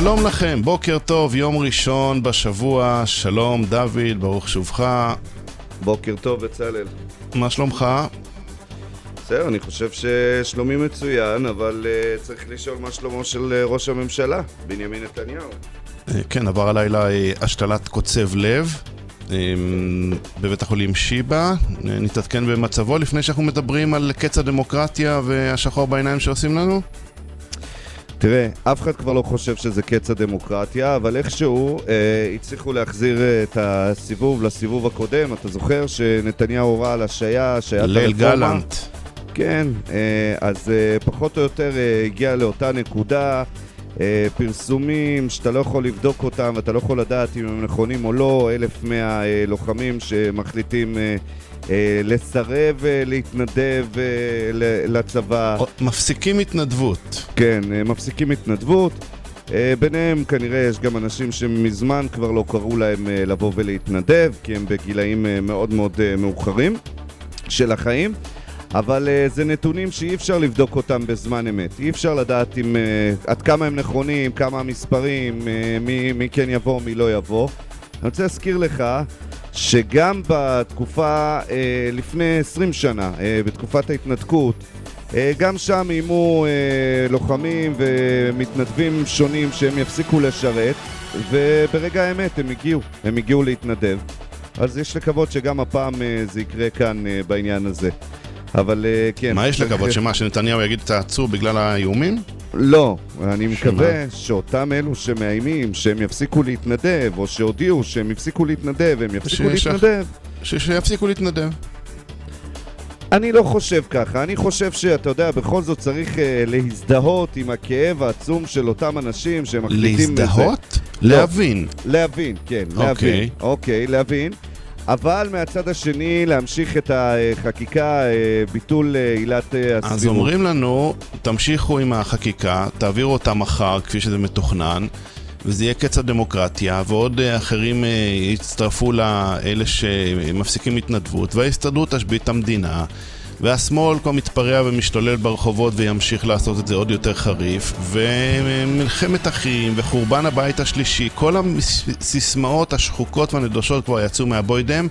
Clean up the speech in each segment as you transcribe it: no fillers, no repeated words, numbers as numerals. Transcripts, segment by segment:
שלום לכם, בוקר טוב, יום ראשון בשבוע, שלום דוד, ברוך שובך. בוקר טוב בצלאל. מה שלומך? בסדר, אני חושב ששלומי מצוין, אבל צריך לשאול מה שלומו של ראש הממשלה, בנימין נתניהו. כן, עבר הלילה השתלת קוצב לב בבית החולים שיבא. נתעדכן במצבו לפני שאנחנו מדברים על קץ הדמוקרטיה והשחור בעיניים שעושים לנו? תראה, אף אחד כבר לא חושב שזה קץ הדמוקרטיה, אבל איכשהו הצליחו להחזיר את הסיבוב לסיבוב הקודם. אתה זוכר שנתניהו הורה על השעיה, ליל גלנט. כן, אז פחות או יותר הגיע לאותה נקודה, פרסומים שאתה לא יכול לבדוק אותם ואתה לא יכול לדעת אם הם נכונים או לא, 1,100 לוחמים שמחליטים לסרב להתנדב לצבא. מפסיקים התנדבות. כן, מפסיקים התנדבות. ביניהם כנראה יש גם אנשים שמזמן כבר לא קראו להם לבוא ולהתנדב, כי הם בגילאים מאוד מאוד מאוחרים של החיים. אבל זה נתונים שאי אפשר לבדוק אותם בזמן אמת. אי אפשר לדעת עד כמה הם נכונים, כמה המספרים, מי כן יבוא, מי לא יבוא. אני רוצה להזכיר לך שגם בתקופה לפני 20 שנה, בתקופת ההתנתקות, גם שם אימו לוחמים ומתנדבים שונים שהם יפסיקו לשרת, וברגע האמת הם הגיעו להתנדב. אז יש לקוות שגם הפעם זה יקרה כאן בעניין הזה. אבל כן. מה יש לקוות? שנתניהו יגיד תעצרו בגלל האיומים? לא, אני מקווה שאותם אלו שמאיימים שהם יפסיקו להתנדב, או שהודיעו שהם יפסיקו להתנדב, הם יפסיקו להתנדב. שיפסיקו להתנדב. אני לא חושב ככה, אני חושב שאתה יודע, בכל זאת צריך להזדהות עם הכאב העצום של אותם אנשים שהם מחליטים... להזדהות? להבין. להבין, כן, להבין. אוקיי, להבין. אבל מהצד השני להמשיך את החקיקה, ביטול עילת הסבירות. אז אומרים לנו, תמשיכו עם החקיקה, תעבירו אותה מחר כפי שזה מתוכנן, וזה יהיה קץ הדמוקרטיה, ועוד אחרים יצטרפו לאלה שמפסיקים התנדבות, וההסתדרות תשבית המדינה, והשמאל כבר מתפרע ומשתולל ברחובות וימשיך לעשות את זה עוד יותר חריף, ומלחמת אחים וחורבן הבית השלישי, כל הסיסמאות השחוקות והנדושות כבר יצאו מהבוידם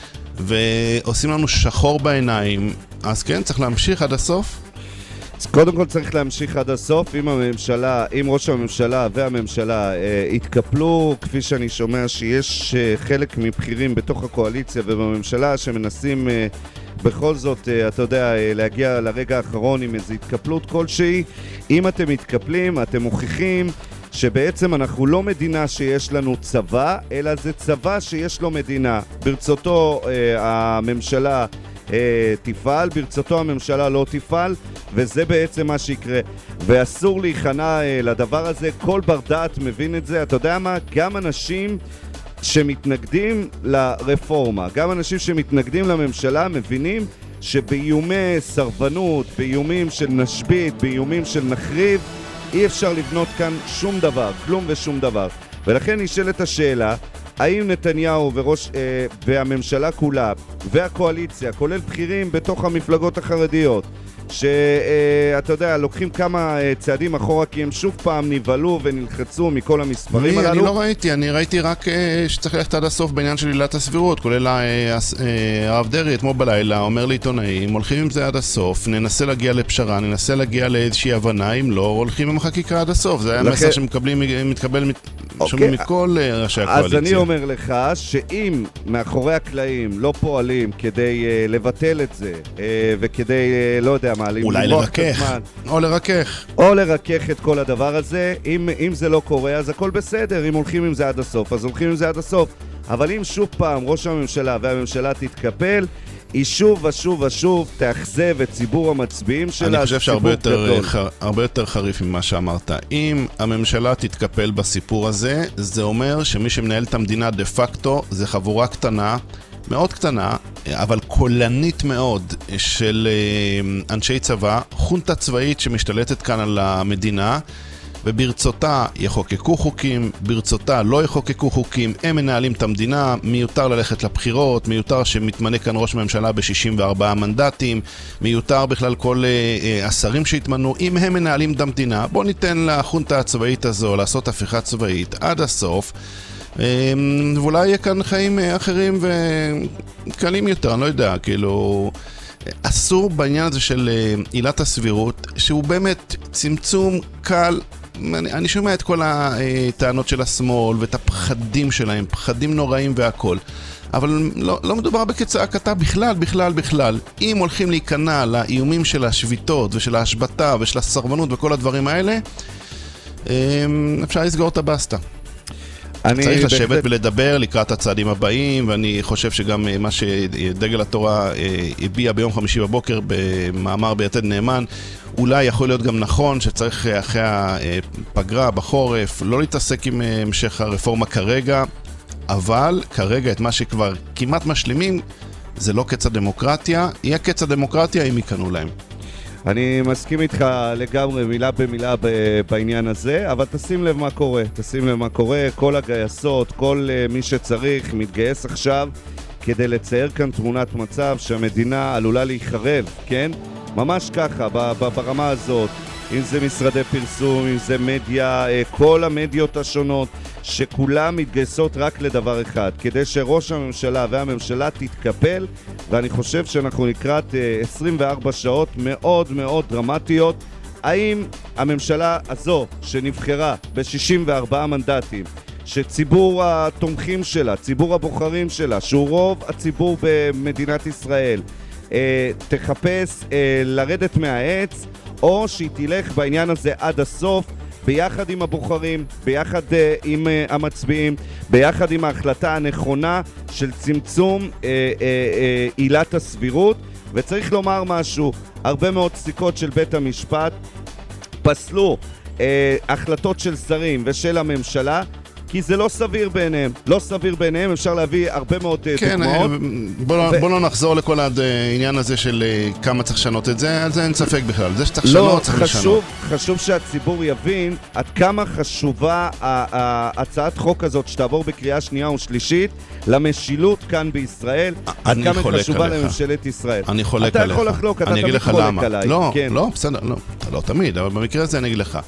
ועושים לנו שחור בעיניים. אז כן, צריך להמשיך עד הסוף? אז קודם כל צריך להמשיך עד הסוף. אם ראש הממשלה והממשלה התקפלו, כפי שאני שומע שיש חלק מבחירים בתוך הקואליציה ובממשלה שמנסים בכל זאת, אתה יודע, להגיע לרגע האחרון עם איזו התקפלות כלשהי. אם אתם מתקפלים, אתם מוכיחים שבעצם אנחנו לא מדינה שיש לנו צבא, אלא זה צבא שיש לו מדינה. ברצותו הממשלה תפעל, ברצותו הממשלה לא תפעל, וזה בעצם מה שיקרה. ואסור להיכנע לדבר הזה, כל בר דעת מבין את זה. אתה יודע מה? גם אנשים שמתנגדים לרפורמה, גם אנשים שמתנגדים לממשלה מבינים שבאיומי סרבנות, באיומים של נשבית, באיומים של נחריב, אי אפשר לבנות כאן שום דבר, כלום ושום דבר. ולכן נשאלת השאלה, האם נתניהו והממשלה כולה והקואליציה, כולל בכירים בתוך המפלגות החרדיות, שאתה יודע, לוקחים כמה צעדים אחורה כי הם שוב פעם נבהלו ונלחצו מכל המספרים הללו? אני לא ראיתי, אני ראיתי רק שצריך ללכת עד הסוף בעניין של עילת הסבירות, כולל הרב דרעי אתמול בלילה אומר לעיתונאים, הולכים עם זה עד הסוף, ננסה להגיע לפשרה, ננסה להגיע לאיזושהי הבנה, אם לא, הולכים עם החקיקה עד הסוף. זה היה מסר שמתקבל שומעים מכל ראשי הקואליציה. אז אני אומר לך שאם מאחורי הקלעים לא פועלים כדי לבטל את זה וכדי, לא יודע מה, אולי לרכך, או לרכך את כל הדבר הזה, אם זה לא קורה אז הכל בסדר, אם הולכים עם זה עד הסוף אז הולכים עם זה עד הסוף. אבל אם שוב פעם ראש הממשלה והממשלה תתקפל, היא שוב ושוב ושוב תאכזב את ציבור המצביעים שלה. אני חושב שהרבה יותר חריף ממה שאמרת. אם הממשלה תתקפל בסיפור הזה, זה אומר שמי שמנהל את המדינה דה פקטו זה חבורה קטנה, מאוד קטנה, אבל קולנית מאוד של אנשי צבא, חונטה צבאית שמשתלטת כאן על המדינה, וברצותה יחוקקו חוקים, ברצותה לא יחוקקו חוקים, הם מנהלים את המדינה, מיותר ללכת לבחירות, מיותר שמתמנה כאן ראש ממשלה ב-64 מנדטים, מיותר בכלל כל השרים שהתמנו, אם הם מנהלים את המדינה, בוא ניתן לחונטה הצבאית הזו לעשות הפיכה צבאית עד הסוף, ואולי יהיה כאן חיים אחרים וקלים יותר, אני לא יודע, כאילו אסור בעניין הזה של עילת הסבירות, שהוא באמת צמצום קל. אני שומע את כל הטענות של השמאל ואת הפחדים שלהם, פחדים נוראים והכל, אבל לא מדובר בצעקתה בכלל. אם הולכים להיכנע לאיומים של השביתות ושל ההשבתה ושל הסרבנות וכל הדברים האלה, אפשר לסגור את הבסטה. צריך לשבת ולדבר לקראת הצעדים הבאים, ואני חושב שגם מה שדגל התורה הביע ביום חמישי בבוקר במאמר ביתד נאמן, אולי יכול להיות גם נכון שצריך אחרי הפגרה בחורף לא להתעסק עם המשך הרפורמה כרגע, אבל כרגע את מה שכבר כמעט משלימים זה לא קץ הדמוקרטיה, יהיה קץ הדמוקרטיה אם ייכנו להם. אני מסכים איתך לגמרי מילה במילה בעניין הזה, אבל תשים לב מה קורה, כל הגייסות, כל מי שצריך מתגייס עכשיו כדי לצייר כאן תמונת מצב שהמדינה עלולה להיחרב, כן? ממש ככה, ברמה הזאת, אם זה משרדי פרסום, אם זה מדיה, כל המדיות השונות, שכולם מתגייסות רק לדבר אחד, כדי שראש הממשלה והממשלה תתקפל, ואני חושב שאנחנו לקראת 24 שעות מאוד מאוד דרמטיות. האם הממשלה הזו שנבחרה ב-64 מנדטים, שציבור התומכים שלה, ציבור הבוחרים שלה, שהוא רוב הציבור במדינת ישראל, תחפש לרדת מהעץ, או שהיא תלך בעניין הזה עד הסוף, ביחד עם הבוחרים, ביחד עם המצביעים, ביחד עם ההחלטה הנכונה של צמצום עילת הסבירות. וצריך לומר משהו, הרבה מאוד פסיקות של בית המשפט פסלו החלטות של שרים ושל הממשלה, כי זה לא סביר בעיניהם, אפשר להביא הרבה מאוד דוגמאות. בוא לא נחזור לכל העניין הזה של כמה צריך לשנות את זה, על זה אין ספק בכלל, זה שצריך לשנות, צריך לשנות. חשוב שהציבור יבין עד כמה חשובה הצעת חוק הזאת שתעבור בקריאה שנייה ושלישית למשילות כאן בישראל, עד כמה חשובה לממשלת ישראל. אני חולק עליך. אתה יכול לחלוק, אתה תמיד חולק עליי. לא, בסדר, לא תמיד, אבל במקרה הזה אני אגיד לך.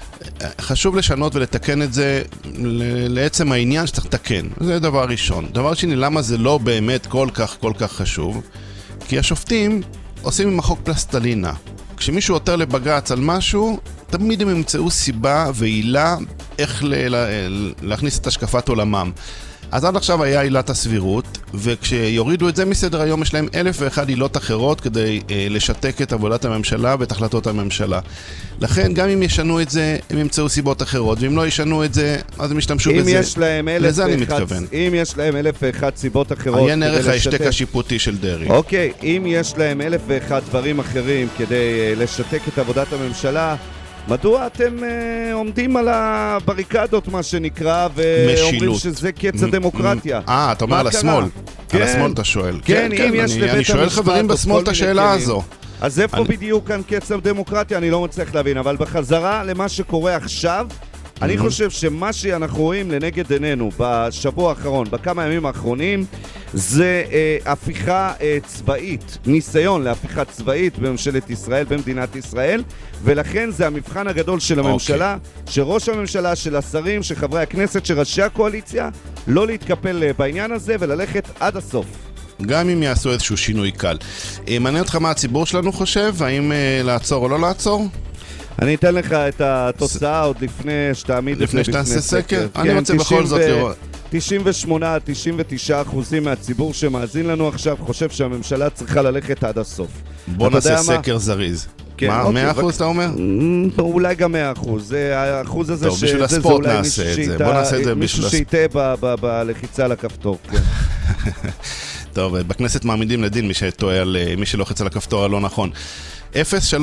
חשוב לשנות ולתקן את זה לעצם העניין שצריך לתקן. זה דבר ראשון. דבר שני, למה זה לא באמת כל כך חשוב? כי השופטים עושים עם החוק פלסטלינה. כשמישהו עותר לבג"ץ על משהו, תמיד הם ימצאו סיבה ועילה איך להכניס את השקפת עולמם. אז עד עכשיו היה עילת הסבירות, וכשיורידו את זה מסדר היום יש להם 1,001 עילות אחרות כדי לשתק את עבודת הממשלה ואת החלטות הממשלה. לכן גם אם ישנו את זה, הם ימצאו סיבות אחרות, ואם לא ישנו את זה, אז הם ישתמשו בזה. לזה אני מתכוון. אם יש להם 1,001 סיבות אחרות... עיין ערך ההשתק השיפוטי של דרעי. אוקיי, אם יש להם 1,001 דברים אחרים כדי לשתק את עבודת הממשלה, מדוע אתם עומדים על הבריקדות, מה שנקרא, ואומרים שזה קץ הדמוקרטיה? אתה אומר על השמאל. על השמאל אתה שואל. כן, אם יש לבית המשפט... אני שואל חברים בשמאל את השאלה הזו. אז איפה בדיוק כאן קץ הדמוקרטיה? אני לא מצליח להבין, אבל בחזרה למה שקורה עכשיו, אני חושב שמה שאנחנו רואים לנגד עינינו בשבוע האחרון, בכמה ימים האחרונים, זה הפיכה צבאית, ניסיון להפיכה צבאית בממשלת ישראל, במדינת ישראל, ולכן זה המבחן הגדול של הממשלה, שראש הממשלה, של השרים, של חברי הכנסת, של ראשי הקואליציה, לא להתקפל בעניין הזה וללכת עד הסוף. גם אם יעשו איזשהו שינוי קל. מעניין אותך מה הציבור שלנו חושב? האם לעצור או לא לעצור? אני אתן לך את התוצאה עוד לפני שתעמיד לפני שתעשה סקר. אני רוצה בכל זאת לראות. 98-99% מהציבור שמאזין לנו עכשיו חושב שהממשלה צריכה ללכת עד הסוף. בוא נעשה סקר זריז. מה, 100% אתה אומר? אולי גם 100%. האחוז הזה טוב, בשביל הספורט נעשה את זה. בוא נעשה את זה מישהו שיטה בלחיצה לכפתור. טוב, בכנסת מעמידים לדין מי שטועה על מי שלוחץ על הכפתור הלא נכון. 039-039-039,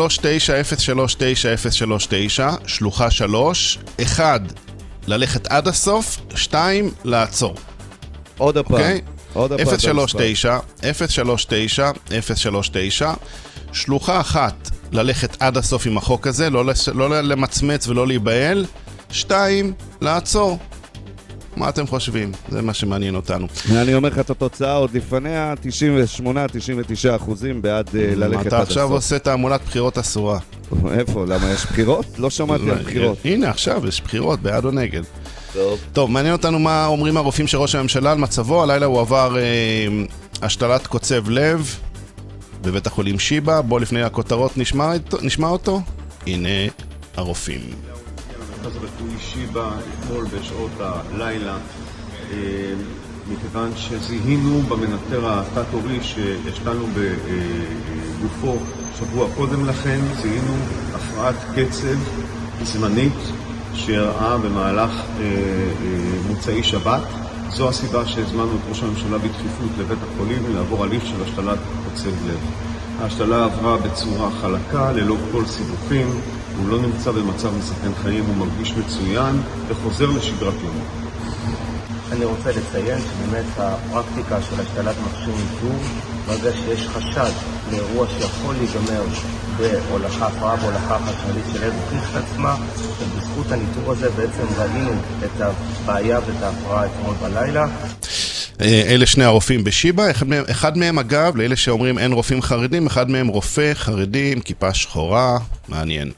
שלוחה 3, 1, ללכת עד הסוף, 2, לעצור. עוד הפעם. 039, 039, 039, שלוחה 1, ללכת עד הסוף עם החוק הזה, לא למצמץ ולא להיבהל. 2, לעצור. מה אתם חושבים? זה מה שמעניין אותנו. אני אומר לך את התוצאה עוד לפניה, 98-99% בעד ללכת עד הסוף. אתה עכשיו עושה תעמולת בחירות אסורה. איפה? למה יש בחירות? לא שמעתי על בחירות. הנה, עכשיו יש בחירות, בעד או נגד. טוב, מעניין אותנו מה אומרים הרופאים של ראש הממשלה על מצבו. הלילה הוא עבר השתלת קוצב לב בבית החולים שיבא. בוא לפני הכותרות נשמע אותו. הנה הרופאים. המרכז הרפואי שיבא אתמול בשעות הלילה, מכיוון שזיהינו במנטר התת-עורי שהשתלנו בגופו שבוע קודם לכן, זיהינו הפרעת קצב זמנית שהראה במהלך מוצאי שבת. זו הסיבה שהזמנו את ראש הממשלה בדחיפות לבית החולים לעבור הליך של השתלת קוצב לב. ההשתלה עברה בצורה חלקה, ללא כל סיבוכים. הוא לא נמצא במצב מסכן חיים, הוא מרגיש מצוין וחוזר לשגרת יומו. אני רוצה לציין שבאמת הפרקטיקה של השתלת מכשיר ניטור, ברגע שיש חשד לאירוע שיכול להיגמר בהולכה, הפרעה בהולכה חשמלית של לב, הוכיח את עצמה, ובזכות הניטור הזה בעצם ראינו את הבעיה ואת ההפרעה אתמול בלילה. אלה שני הרופאים בשיבא, אחד מהם אגב, לאלה שאומרים אין רופאים חרדים, אחד מהם רופא חרדי עם כיפה שחורה, מעניין.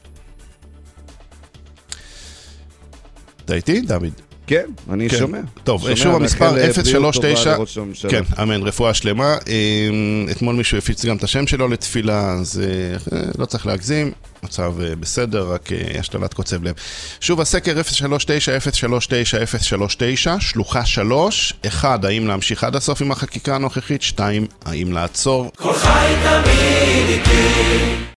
אתה איתי, דוד? כן, אני שומע. טוב, שוב המספר 039, כן, אמן, רפואה שלמה. אתמול מישהו הפיץ גם את השם שלו לתפילה, אז לא צריך להגזים, מצב בסדר, רק השתלת קוצב לב. שוב הסקר 039-039-039, שלוחה 3, 1, האם להמשיך עד הסוף עם החקיקה הנוכחית, 2, האם לעצור. כל חי תמיד איתי